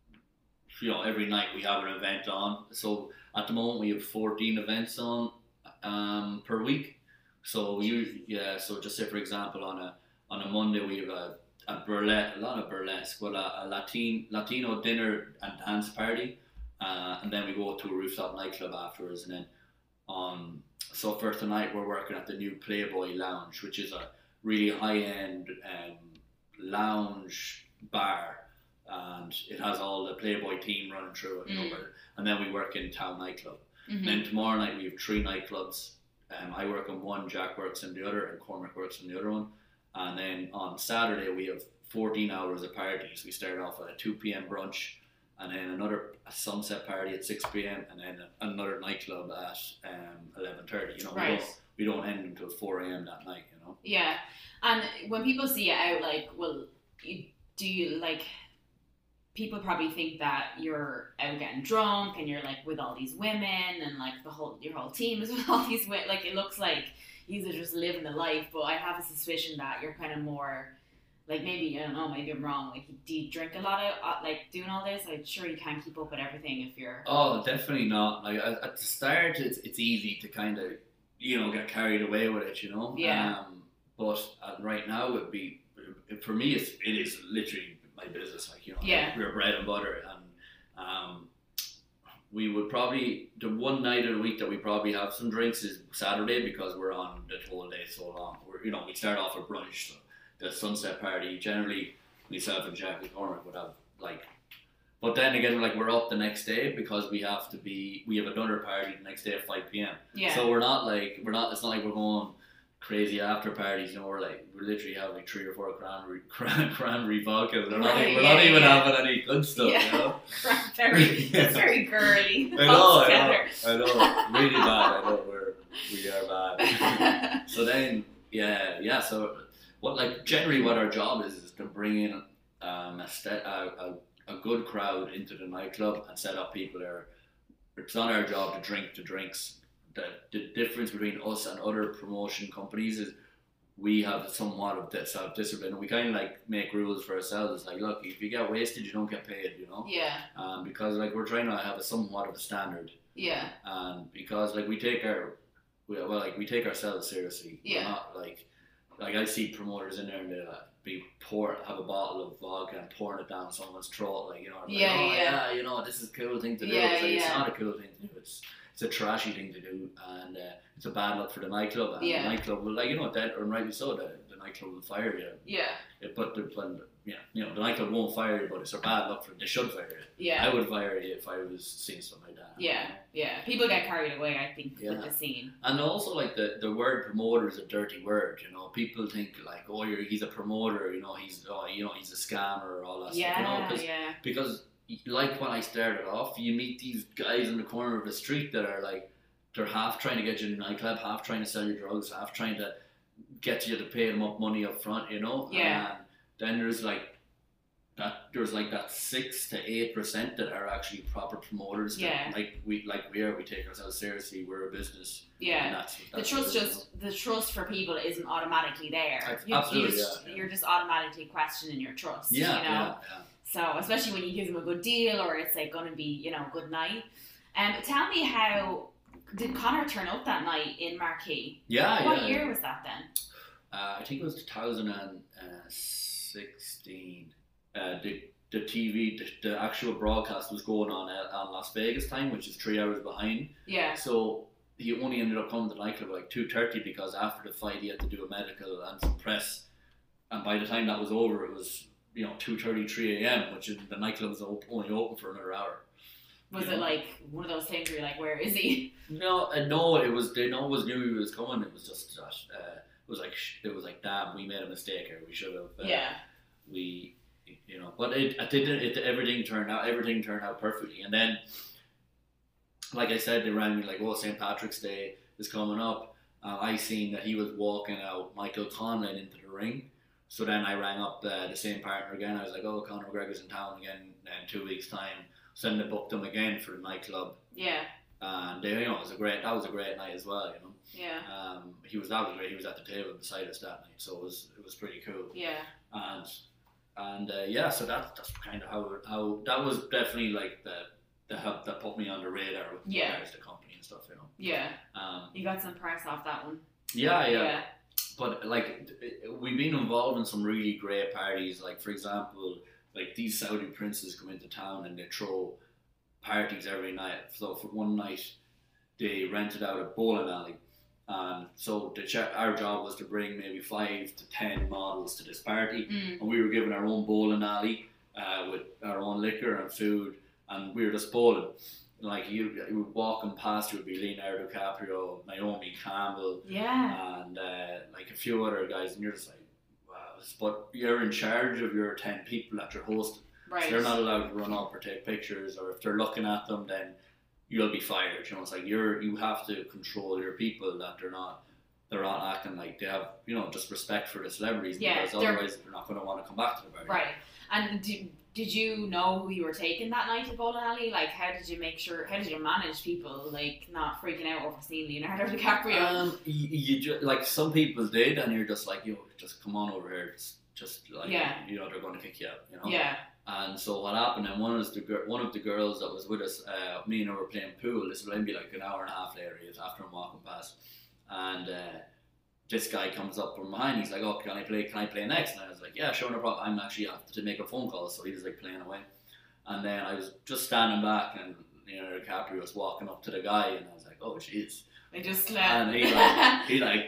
[SPEAKER 2] you know every night we have an event on. So at the moment we have fourteen events on um, per week. So you yeah. So just say for example on a on a Monday we have a, a burlesque, a lot of burlesque, but a, a Latin Latino dinner and dance party, uh, and then we go to a rooftop nightclub afterwards. And then on so for tonight we're working at the new Playboy Lounge, which is a really high end um, lounge bar, and it has all the Playboy team running through it. You know,
[SPEAKER 3] Mm.
[SPEAKER 2] but- and then we work in Town nightclub.
[SPEAKER 3] Mhm.
[SPEAKER 2] And then tomorrow night we have three nightclubs. Um, I work on one, Jack works on the other, and Cormac works on the other one. And then on Saturday we have fourteen hours of parties. We start off at a two p.m. brunch, and then another a sunset party at six p.m. and then another nightclub at um, eleven thirty. You know,
[SPEAKER 3] Right.
[SPEAKER 2] we, don't, we don't end until four a.m. that night. You know.
[SPEAKER 3] Yeah. And when people see you out, like, well, you, do you like? People probably think that you're out getting drunk and you're like with all these women and like the whole your whole team is with all these women. Like it looks like you're just living the life, but I have a suspicion that you're kind of more like maybe I don't know, maybe I'm wrong. Like, do you drink a lot of uh, like doing all this? I'm sure you can't keep up with everything if you're.
[SPEAKER 2] Oh, definitely not. Like at, at the start, it's it's easy to kind of you know get carried away with it, you know.
[SPEAKER 3] Yeah.
[SPEAKER 2] Um, but uh, right now, it'd be for me. It's it is literally my business. Like you know,
[SPEAKER 3] Yeah.
[SPEAKER 2] we're bread and butter, and um, we would probably the one night of the week that we probably have some drinks is Saturday because we're on the whole day so long. We're you know we start off with brunch, so the sunset party. Generally, myself and Jackie Cormac would have like. But then again, like we're up the next day because we have to be. We have another party the next day at five p.m.
[SPEAKER 3] Yeah.
[SPEAKER 2] So we're not like we're not. It's not like we're going crazy after parties. You know, we're like we literally have like three or four cranberry cran, cranberry vodkas. We're not.
[SPEAKER 3] Right,
[SPEAKER 2] we're
[SPEAKER 3] yeah,
[SPEAKER 2] not even
[SPEAKER 3] yeah.
[SPEAKER 2] having any good stuff.
[SPEAKER 3] Yeah.
[SPEAKER 2] You know.
[SPEAKER 3] very, that's very girly.
[SPEAKER 2] I know. I know.
[SPEAKER 3] altogether.
[SPEAKER 2] I know. Really bad. I know. We're we are bad. So then, yeah, yeah. So what like generally what our job is is to bring in um a, st- a, a a good crowd into the nightclub and set up people there. It's not our job to drink the drinks. The, the difference between us and other promotion companies is we have somewhat of that self-discipline, and we kind of like make rules for ourselves. It's like, look, if you get wasted, you don't get paid, you know?
[SPEAKER 3] Yeah.
[SPEAKER 2] Um, because like we're trying to have a somewhat of a standard,
[SPEAKER 3] Yeah.
[SPEAKER 2] and because like we take our, we, well, like we take ourselves seriously.
[SPEAKER 3] Yeah.
[SPEAKER 2] We're not like, like I see promoters in there and they're like, be pour have a bottle of vodka and pouring it down someone's throat, like, you know, like,
[SPEAKER 3] Yeah,
[SPEAKER 2] oh,
[SPEAKER 3] yeah.
[SPEAKER 2] yeah, you know, this is a cool thing to do.
[SPEAKER 3] Yeah,
[SPEAKER 2] It's, like, it's
[SPEAKER 3] yeah.
[SPEAKER 2] not a cool thing to do. It's it's a trashy thing to do, and uh, it's a bad look for the nightclub. And
[SPEAKER 3] Yeah.
[SPEAKER 2] the nightclub will, like, you know, that, or rightly so, the, the nightclub will fire you.
[SPEAKER 3] Yeah,
[SPEAKER 2] It, but the, well, yeah, you know, the nightclub won't fire you, but it's a bad look for. They should fire you.
[SPEAKER 3] yeah.
[SPEAKER 2] I would fire you if I was seeing something like that.
[SPEAKER 3] Yeah, yeah. People get carried away, I think,
[SPEAKER 2] Yeah.
[SPEAKER 3] with the scene.
[SPEAKER 2] And also, like, the, the word promoter is a dirty word. You know, people think like, oh, you're, he's a promoter. You know, he's oh, you know, he's a scammer or all that
[SPEAKER 3] Yeah,
[SPEAKER 2] stuff. You know, cause,
[SPEAKER 3] yeah.
[SPEAKER 2] because like when I started off, you meet these guys in the corner of the street that are like, they're half trying to get you in the nightclub, half trying to sell you drugs, half trying to get you to pay them up money up front. You know.
[SPEAKER 3] Yeah.
[SPEAKER 2] And then there's like. That there's like that six to eight percent that are actually proper promoters. That,
[SPEAKER 3] Yeah.
[SPEAKER 2] like we like we are, we take ourselves seriously. We're a business.
[SPEAKER 3] Yeah.
[SPEAKER 2] And that's,
[SPEAKER 3] The
[SPEAKER 2] that's
[SPEAKER 3] trust
[SPEAKER 2] what it is.
[SPEAKER 3] just the trust for people isn't automatically there.
[SPEAKER 2] Ab-
[SPEAKER 3] You,
[SPEAKER 2] absolutely,
[SPEAKER 3] you just,
[SPEAKER 2] yeah, yeah.
[SPEAKER 3] You're just automatically questioning your trust.
[SPEAKER 2] Yeah,
[SPEAKER 3] you know?
[SPEAKER 2] yeah, yeah.
[SPEAKER 3] So especially when you give them a good deal or it's like going to be, you know, a good night. Um, tell me how did Connor turn up that night in Marquee?
[SPEAKER 2] Yeah,
[SPEAKER 3] What
[SPEAKER 2] yeah.
[SPEAKER 3] year was that then?
[SPEAKER 2] Uh, I think it was two thousand sixteen. Uh, the the T V, the, the actual broadcast was going on uh, on Las Vegas time, which is three hours behind.
[SPEAKER 3] Yeah.
[SPEAKER 2] So he only ended up coming to the nightclub at like two thirty because after the fight he had to do a medical and some press. And by the time that was over, it was, you know, two thirty, three a.m., which is, the nightclub was op- only open for another hour.
[SPEAKER 3] Was
[SPEAKER 2] You
[SPEAKER 3] it
[SPEAKER 2] know?
[SPEAKER 3] like one of those things where you're like, where is he?
[SPEAKER 2] No, uh, no, it was, they no was knew he was coming. It was just that uh, it was like sh- it was like, damn, we made a mistake here. We should have. Uh,
[SPEAKER 3] Yeah.
[SPEAKER 2] We, you know, but it, it didn't. It everything turned out. Everything turned out perfectly. And then, like I said, they rang me like, "Oh, Saint Patrick's Day is coming up." Uh, I seen that he was walking out Michael Conlon into the ring. So then I rang up the, the same partner again. I was like, "Oh, Conor McGregor's in town again in two weeks' time." So then they booked him again for the nightclub.
[SPEAKER 3] Yeah.
[SPEAKER 2] And they, you know, it was a great. That was a great night as well. You know.
[SPEAKER 3] Yeah.
[SPEAKER 2] Um, he was that was great. He was at the table beside us that night, so it was it was pretty cool.
[SPEAKER 3] Yeah.
[SPEAKER 2] And and uh, yeah, so that that's kind of how how that was definitely like the the help that put me on the radar with
[SPEAKER 3] Yeah.
[SPEAKER 2] regards to company and stuff, you know.
[SPEAKER 3] Yeah.
[SPEAKER 2] Um,
[SPEAKER 3] You got some press off that one.
[SPEAKER 2] yeah, yeah,
[SPEAKER 3] Yeah.
[SPEAKER 2] But like we've been involved in some really great parties. Like for example, like these Saudi princes come into town and they throw parties every night. So for one night, they rented out a bowling alley. And so the ch- our job was to bring maybe five to ten models to this party,
[SPEAKER 3] Mm.
[SPEAKER 2] and we were given our own bowling alley uh, with our own liquor and food, and we were just bowling. Like you, you would walking past, you would be Leonardo DiCaprio, Naomi Campbell,
[SPEAKER 3] Yeah.
[SPEAKER 2] and uh, like a few other guys, and you're just like, wow. But you're in charge of your ten people that you're hosting.
[SPEAKER 3] Right.
[SPEAKER 2] So they're not allowed to run up or take pictures, or if they're looking at them, then you'll be fired. You know, it's like you're you have to control your people that they're not they're not acting like they have, you know, just respect for the celebrities,
[SPEAKER 3] Yeah,
[SPEAKER 2] because
[SPEAKER 3] they're-
[SPEAKER 2] otherwise they're not going to want to come back to the party.
[SPEAKER 3] Right. And did, did you know who you were taking that night to Bowling Alley? Like, how did you make sure, how did you manage people, like, not freaking out over seeing Leonardo DiCaprio?
[SPEAKER 2] Um, you, you ju- like some people did, and you're just like, yo, just come on over here. Just, just like,
[SPEAKER 3] Yeah.
[SPEAKER 2] you know, they're going to kick you out. You know.
[SPEAKER 3] Yeah.
[SPEAKER 2] And so what happened? And one of the gir- one of the girls that was with us, uh, me and her were playing pool. This would maybe like an hour and a half later. He was after I'm walking past, and uh, this guy comes up from behind. He's like, "Oh, can I play? Can I play next?" And I was like, "Yeah, sure, no problem. I'm actually have to make a phone call." So he was like playing away, and then I was just standing back, and you know, DiCaprio was walking up to the guy, and I was like, "Oh, jeez."
[SPEAKER 3] I just let.
[SPEAKER 2] And he like, he like,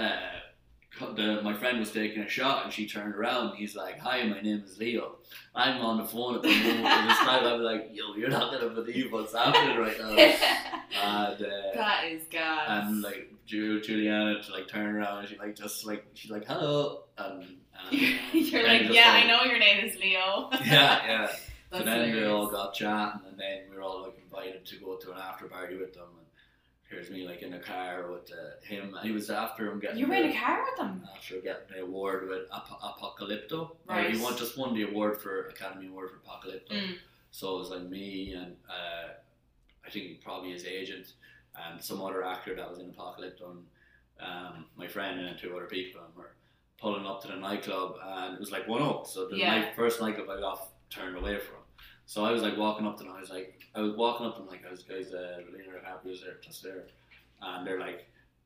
[SPEAKER 2] uh, the, my friend was taking a shot, and she turned around. And he's like, "Hi, my name is Leo. I'm on the phone at the moment." And this time I'm like, "Yo, you're not gonna believe what's happening right now." And uh,
[SPEAKER 3] That is gas.
[SPEAKER 2] and like Ju- Juliana to like turn around, and she like just like she's like, "Hello," and, and
[SPEAKER 3] You're
[SPEAKER 2] then
[SPEAKER 3] like,
[SPEAKER 2] just
[SPEAKER 3] yeah,
[SPEAKER 2] like-
[SPEAKER 3] I know your name is Leo.
[SPEAKER 2] yeah, yeah.
[SPEAKER 3] That's
[SPEAKER 2] So then we all
[SPEAKER 3] hilarious.
[SPEAKER 2] got chatting, and then we were all like invited to go to an after party with them. And here's me like in a car with uh, him. And he was after him getting
[SPEAKER 3] You were in
[SPEAKER 2] the-
[SPEAKER 3] a car with them?
[SPEAKER 2] after getting the award with Ap- Apocalypto. Or
[SPEAKER 3] Right.
[SPEAKER 2] he won, just won the award for Academy Award for Apocalypto.
[SPEAKER 3] Mm.
[SPEAKER 2] So it was like me and uh, I think probably his agent and some other actor that was in Apocalypto, and um, my friend and two other people, and we're pulling up to the nightclub, and it was like one up. So the
[SPEAKER 3] Yeah.
[SPEAKER 2] night, first nightclub I got turned away from. So I was like walking up to them. I was like, I was walking up to them like, "Guys, guys, uh, Leonardo DiCaprio's there, just there," and they're like,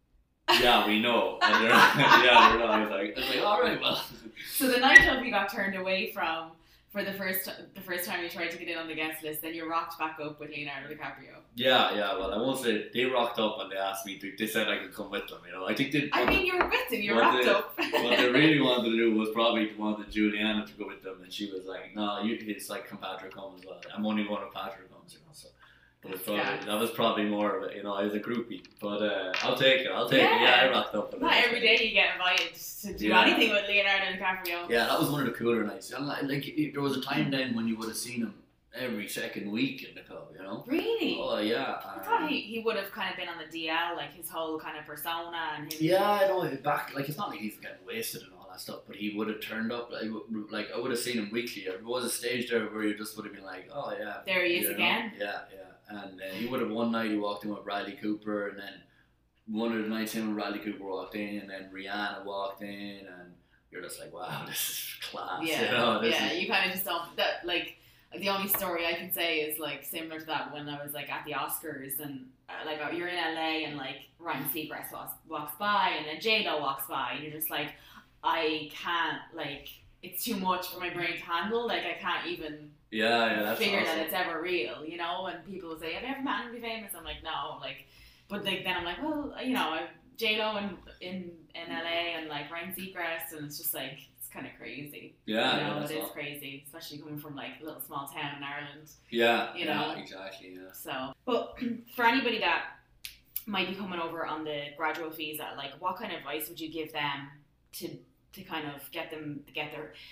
[SPEAKER 2] yeah, we know. And they're, yeah, they're not. I was like, I was like, all right, well.
[SPEAKER 3] So the nightclub you got turned away from for the first the first time you tried to get in on the guest list, then you rocked back up with Leonardo DiCaprio.
[SPEAKER 2] Yeah, yeah. Well, I won't say they rocked up and they asked me to. They said I could come with them. You know, I think they.
[SPEAKER 3] I mean, you were with him. You
[SPEAKER 2] what
[SPEAKER 3] rocked
[SPEAKER 2] they,
[SPEAKER 3] up.
[SPEAKER 2] What they really wanted to do was probably wanted Juliana to go with them, and she was like, "No, you, it's like can Patrick come as well. I'm only going if Patrick comes." You know, so. But it's probably,
[SPEAKER 3] Yeah.
[SPEAKER 2] that was probably more of it, you know, I was a groupie. But uh, I'll take it, I'll take
[SPEAKER 3] Yeah.
[SPEAKER 2] it. Yeah, I rocked up.
[SPEAKER 3] Not every day you get invited to do
[SPEAKER 2] Yeah.
[SPEAKER 3] anything with Leonardo DiCaprio.
[SPEAKER 2] Yeah, that was one of the cooler nights. And like, like, it- there was a time then when you would have seen him every second week in the club, you know?
[SPEAKER 3] Really?
[SPEAKER 2] Oh, yeah.
[SPEAKER 3] I
[SPEAKER 2] um,
[SPEAKER 3] thought he, he would have kind of been on the D L, like his whole kind of persona and him.
[SPEAKER 2] Yeah, I know. Back, like, it's not like he's getting wasted and all that stuff, but he would have turned up. Like, like I would have seen him weekly. There was a stage there where you just would have been like, oh, yeah.
[SPEAKER 3] There he is
[SPEAKER 2] you know?
[SPEAKER 3] again.
[SPEAKER 2] Yeah, yeah. And uh, he would have one night he walked in with Bradley Cooper, and then one of the nights him and Bradley Cooper walked in, and then Rihanna walked in, and you're just like, wow, this is class.
[SPEAKER 3] Yeah,
[SPEAKER 2] you know, this
[SPEAKER 3] yeah.
[SPEAKER 2] is,
[SPEAKER 3] You kind of just don't that like. The only story I can say is like similar to that when I was like at the Oscars and uh, like you're in L A and like Ryan Seacrest walks, walks by and then J Lo walks by and you're just like, I can't, like, it's too much for my brain to handle. Like I can't even
[SPEAKER 2] yeah, yeah, that's
[SPEAKER 3] figure
[SPEAKER 2] awesome.
[SPEAKER 3] that it's ever real, you know. And people will say, have you ever met anybody famous? I'm like, no, like, but like then I'm like, well, you know, I've J Lo in in in L A and like Ryan Seacrest, and it's just like it's kind of crazy.
[SPEAKER 2] Yeah,
[SPEAKER 3] you
[SPEAKER 2] yeah,
[SPEAKER 3] know,
[SPEAKER 2] that's
[SPEAKER 3] it is
[SPEAKER 2] awesome.
[SPEAKER 3] crazy, especially coming from like a little small town in Ireland.
[SPEAKER 2] Yeah,
[SPEAKER 3] you
[SPEAKER 2] yeah,
[SPEAKER 3] know.
[SPEAKER 2] exactly. Yeah.
[SPEAKER 3] So, but for anybody that might be coming over on the graduate visa, like, what kind of advice would you give them to to kind of get them to get their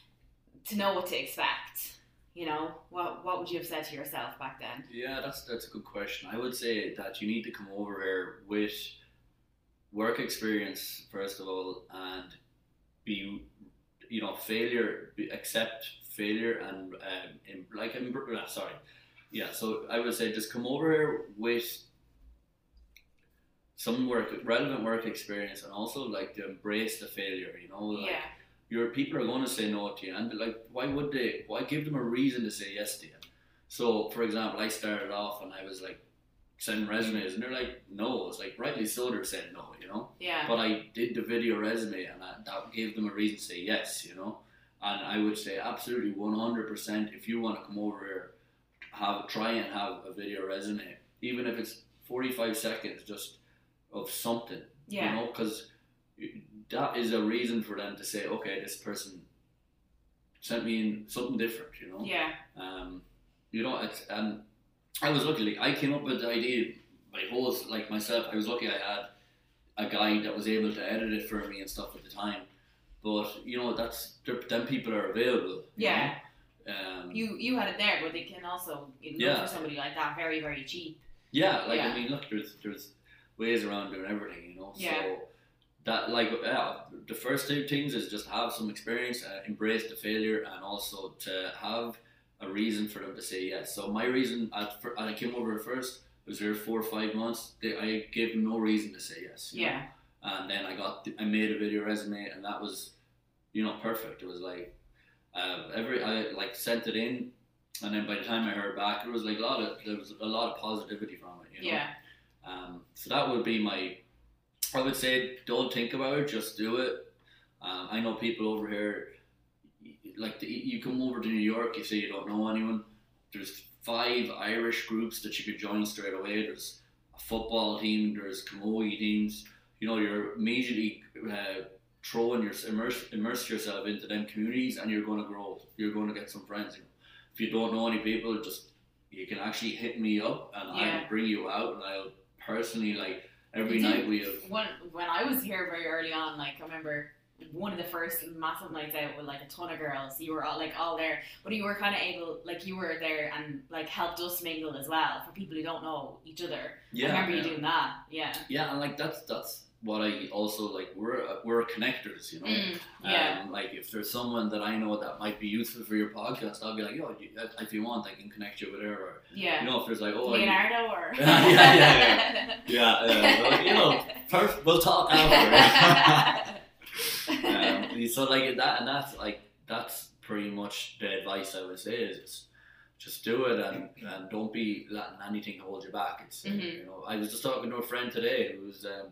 [SPEAKER 3] to know what to expect? You know, what what would you have said to yourself back then?
[SPEAKER 2] Yeah, that's that's a good question. I would say that you need to come over here with work experience first of all, and be, you know, failure, be, accept failure, and um, in, like, in, sorry, yeah. So I would say just come over here with some work, relevant work experience, and also like to embrace the failure. You know, like,
[SPEAKER 3] Yeah,
[SPEAKER 2] your people are going to say no to you, and like, why would they? Why give them a reason to say yes to you? So, for example, I started off and I was like sending resumes, and they're like, no. It's like, rightly so, they're saying no, you know.
[SPEAKER 3] yeah,
[SPEAKER 2] But I did the video resume, and I, that gave them a reason to say yes, you know. And I would say absolutely one hundred percent. If you want to come over here, have try and have a video resume, even if it's forty-five seconds, just of something,
[SPEAKER 3] yeah,
[SPEAKER 2] you know, because that is a reason for them to say, okay, this person sent me in something different, you know.
[SPEAKER 3] yeah,
[SPEAKER 2] Um, you know, it's, and I was lucky. Like, I came up with the idea. My host, like myself, I was lucky. I had a guy that was able to edit it for me and stuff at the time. But you know, that's them people are available. you
[SPEAKER 3] yeah.
[SPEAKER 2] know? Um,
[SPEAKER 3] You you had it there, but they can also look
[SPEAKER 2] Yeah.
[SPEAKER 3] for somebody like that very very cheap.
[SPEAKER 2] yeah, like
[SPEAKER 3] Yeah.
[SPEAKER 2] I mean, look, there's there's ways around doing everything, you know.
[SPEAKER 3] Yeah.
[SPEAKER 2] So that, like, yeah, the first two things is just have some experience, uh, embrace the failure, and also to have a reason for them to say yes. So my reason, at fir- I came over first, was there four or five months. They, I gave them no reason to say yes. you know?
[SPEAKER 3] Yeah,
[SPEAKER 2] And then I got, I made a video resume, and that was, you know, perfect. It was like, uh, every, I like sent it in, and then by the time I heard back, there was like a lot of, there was a lot of positivity from it, you know.
[SPEAKER 3] yeah,
[SPEAKER 2] Um, so that would be my, I would say, don't think about it, just do it. Um, I know people over here, like, the, you come over to New York, you say you don't know anyone, there's five Irish groups that you could join straight away. There's a football team, there's camogie teams, you know, you're immediately uh, throwing your, immerse, immerse yourself into them communities, and you're going to grow, you're going to get some friends, you know. If you don't know any people, just, you can actually hit me up, and
[SPEAKER 3] Yeah.
[SPEAKER 2] I'll bring you out, and I'll personally, like, every
[SPEAKER 3] You
[SPEAKER 2] night
[SPEAKER 3] did-
[SPEAKER 2] we have,
[SPEAKER 3] when when I was here very early on, like I remember one of the first massive nights out with like a ton of girls. You were all like all there, but you were kind of able, like you were there and like helped us mingle as well for people who don't know each other.
[SPEAKER 2] yeah,
[SPEAKER 3] I remember
[SPEAKER 2] yeah.
[SPEAKER 3] you doing that. Yeah.
[SPEAKER 2] Yeah, and like that's that's what I also like. We're we're connectors, you know.
[SPEAKER 3] Mm, yeah.
[SPEAKER 2] Um, like if there's someone that I know that might be useful for your podcast, I'll be like, yo, you- if you want, I can connect you with her. Or
[SPEAKER 3] Yeah.
[SPEAKER 2] you know, if there's like, oh, I-
[SPEAKER 3] Leonardo or
[SPEAKER 2] yeah, yeah, yeah, yeah, uh, well, you know, perf- we'll talk after. um, so like that, and that's like that's pretty much the advice I would say is just, just do it, and, and don't be letting anything hold you back. It's uh,
[SPEAKER 3] Mhm.
[SPEAKER 2] you know, I was just talking to a friend today who was um,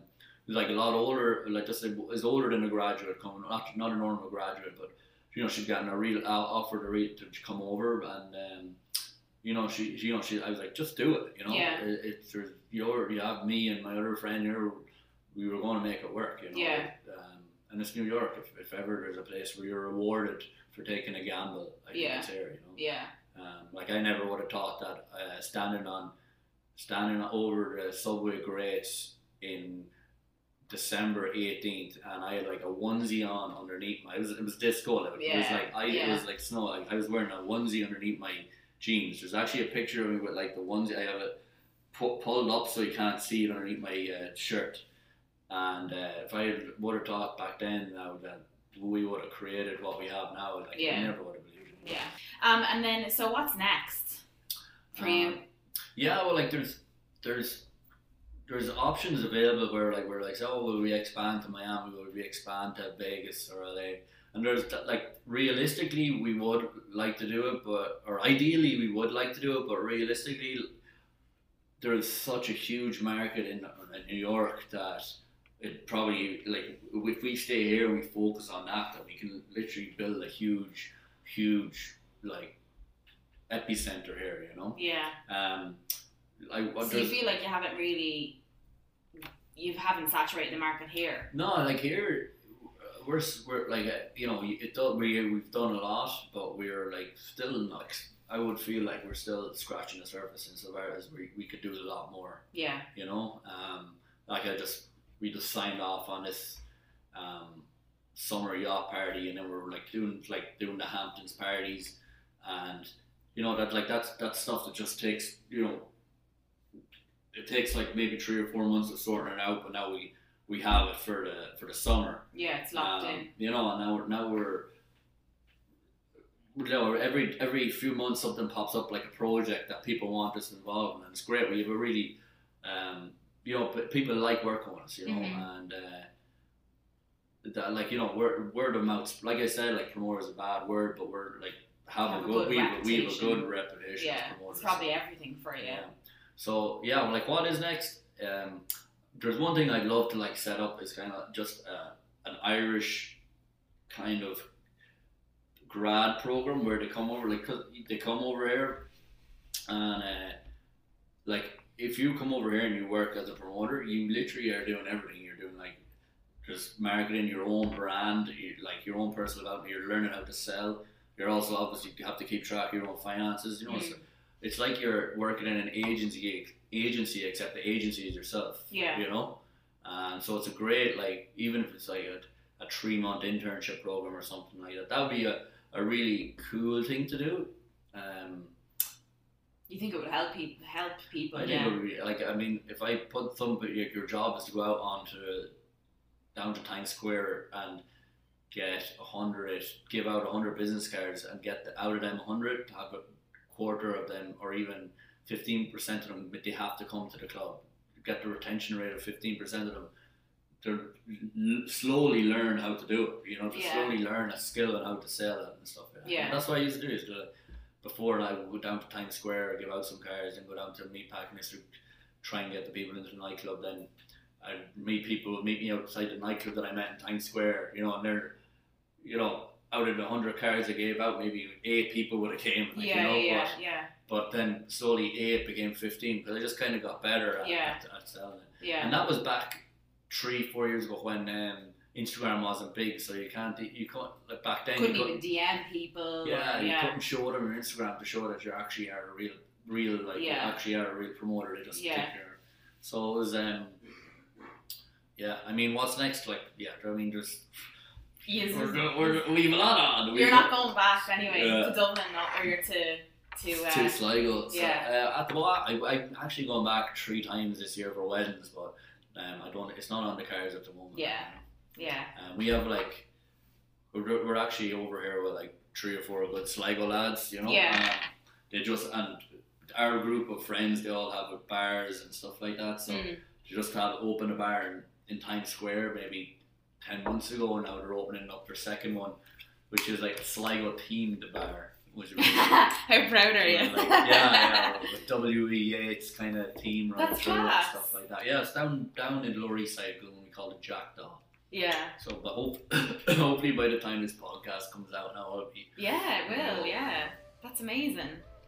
[SPEAKER 2] who's like a lot older, like just is older than a graduate coming, not not a normal graduate, but you know she'd gotten a real uh, offered a real to come over, and um, you know she, she you know she I was like, just do it, you know.
[SPEAKER 3] Yeah.
[SPEAKER 2] It, it's there's you're you have me and my other friend here, we were going to make it work, you know.
[SPEAKER 3] Yeah.
[SPEAKER 2] Um, and it's New York. If, if ever there's a place where you're rewarded for taking a gamble, I think
[SPEAKER 3] Yeah.
[SPEAKER 2] it's here, you know.
[SPEAKER 3] Yeah.
[SPEAKER 2] Um, like I never would have thought that uh, standing on standing over the subway grates in December eighteenth, and I had like a onesie on underneath my. It was, it was this cold. It,
[SPEAKER 3] Yeah,
[SPEAKER 2] was like I.
[SPEAKER 3] yeah.
[SPEAKER 2] It was like snow. Like I was wearing a onesie underneath my jeans. There's actually a picture of me with like the onesie. I have it pu- pulled up so you can't see it underneath my uh, shirt. And uh, if I would have thought back then now that we would have created what we have now, like
[SPEAKER 3] Yeah.
[SPEAKER 2] I never would have believed it.
[SPEAKER 3] Yeah. Um, and then, so what's next for
[SPEAKER 2] Um,
[SPEAKER 3] you?
[SPEAKER 2] Yeah, well, like there's there's there's options available where like we're like, oh, will we expand to Miami? Will we expand to Vegas or L A? And there's like realistically we would like to do it, but or ideally we would like to do it, but realistically there's such a huge market in, in New York that it probably like if we stay here and we focus on that, that we can literally build a huge, huge like epicenter here, you know.
[SPEAKER 3] Yeah.
[SPEAKER 2] Um, like what
[SPEAKER 3] So you
[SPEAKER 2] does
[SPEAKER 3] feel like you haven't really, you haven't saturated the market here.
[SPEAKER 2] no like here uh, we're s- we're like uh, you know it do, we we've done a lot, but we're like still not. I would feel like we're still scratching the surface insofar as we we could do a lot more.
[SPEAKER 3] Yeah.
[SPEAKER 2] You know, um, like I just we just signed off on this um, summer yacht party, and then we're like doing like doing the Hamptons parties, and you know that like that's that's stuff that just takes you know it takes like maybe three or four months of sorting it out, but now we we have it for the for the summer.
[SPEAKER 3] Yeah, it's locked
[SPEAKER 2] Um,
[SPEAKER 3] in.
[SPEAKER 2] You know, and now we're now we're. You know, every every few months something pops up like a project that people want us involved in, and it's great. We have a really, um, you know, p- people like working with us, you know,
[SPEAKER 3] Mhm.
[SPEAKER 2] and uh, that like you know, word word of mouth. Like I said, like promoter is a bad word, but we're like have,
[SPEAKER 3] Have
[SPEAKER 2] a
[SPEAKER 3] a
[SPEAKER 2] good,
[SPEAKER 3] good
[SPEAKER 2] we have, we have a
[SPEAKER 3] reputation.
[SPEAKER 2] good reputation.
[SPEAKER 3] Yeah,
[SPEAKER 2] as promoters.
[SPEAKER 3] it's probably everything for you.
[SPEAKER 2] Yeah. So yeah, well, like what is next? Um, there's one thing I'd love to like set up is kind of just uh, an Irish kind of grad program where they come over, like 'cause they come over here, and uh, like if you come over here and you work as a promoter, you literally are doing everything. You're doing like just marketing your own brand, you, like your own personal development. You're learning how to sell. You're also obviously you have to keep track of your own finances. You know,
[SPEAKER 3] Mm.
[SPEAKER 2] so it's like you're working in an agency, agency except the agency is yourself.
[SPEAKER 3] Yeah.
[SPEAKER 2] You know, and so it's a great like even if it's like a, a three month internship program or something like that. That would be a, a really cool thing to do. Um,
[SPEAKER 3] You think it would help people? Help people?
[SPEAKER 2] I think
[SPEAKER 3] yeah.
[SPEAKER 2] it would be like I mean if I put some like your job is to go out onto down to Times Square and get a hundred, give out a hundred business cards and get the, out of them a hundred, have a quarter of them or even fifteen percent of them, they have to come to the club. Get the retention rate of fifteen percent of them. To l- slowly learn how to do it, you know, to
[SPEAKER 3] Yeah.
[SPEAKER 2] slowly learn a skill and how to sell it and stuff. Like that.
[SPEAKER 3] Yeah.
[SPEAKER 2] And that's what I used to do. Is to, before I would go down to Times Square, give out some cards, and go down to Meatpacking District, try and get the people into the nightclub. Then I'd meet people, would meet me outside the nightclub that I met in Times Square, you know, and they're, you know, out of the hundred cards I gave out, maybe eight people would have came. Like,
[SPEAKER 3] Yeah,
[SPEAKER 2] you know,
[SPEAKER 3] yeah,
[SPEAKER 2] but,
[SPEAKER 3] yeah,
[SPEAKER 2] but then slowly eight became fifteen because I just kind of got better at,
[SPEAKER 3] Yeah.
[SPEAKER 2] at, at selling it.
[SPEAKER 3] yeah.
[SPEAKER 2] And that was back three, four years ago when um, Instagram wasn't big, so you can't, you can't, like back then
[SPEAKER 3] Couldn't
[SPEAKER 2] you
[SPEAKER 3] even
[SPEAKER 2] couldn't,
[SPEAKER 3] D M people.
[SPEAKER 2] yeah,
[SPEAKER 3] or,
[SPEAKER 2] you
[SPEAKER 3] yeah.
[SPEAKER 2] couldn't show them on Instagram to show that you actually are a real, real, like,
[SPEAKER 3] Yeah.
[SPEAKER 2] you actually are a real promoter. They just
[SPEAKER 3] Yeah.
[SPEAKER 2] think you're, so it was, um, yeah, I mean, what's next? Like, yeah, I mean, there's,
[SPEAKER 3] Yes,
[SPEAKER 2] we're,
[SPEAKER 3] yes,
[SPEAKER 2] we're,
[SPEAKER 3] yes.
[SPEAKER 2] we have a lot on. We
[SPEAKER 3] You're not going back anyway
[SPEAKER 2] Yeah.
[SPEAKER 3] to Dublin, not, or you're to to. Uh,
[SPEAKER 2] to Sligo. So,
[SPEAKER 3] yeah.
[SPEAKER 2] uh, at the moment, I, I'm actually going back three times this year for weddings, but um, I don't. It's not on the cards at the moment.
[SPEAKER 3] Yeah. yeah.
[SPEAKER 2] Um, we have like, we're, we're actually over here with like three or four good Sligo lads. You know.
[SPEAKER 3] Yeah.
[SPEAKER 2] Um, they just and our group of friends, they all have bars and stuff like that. So
[SPEAKER 3] Mm.
[SPEAKER 2] they just have opened a bar in, in Times Square maybe ten months ago, and now they're opening up their second one, which is like a Sligo themed bar. was really
[SPEAKER 3] How proud are you?
[SPEAKER 2] like, yeah, yeah, with W E Yates kind of team right
[SPEAKER 3] That's
[SPEAKER 2] through and
[SPEAKER 3] class.
[SPEAKER 2] stuff like that. Yeah, it's down down in Lower East Side, we call it Jackdaw.
[SPEAKER 3] Yeah.
[SPEAKER 2] So, but hope, hopefully by the time this podcast comes out now, I'll be.
[SPEAKER 3] Yeah, it will. Yeah, that's amazing.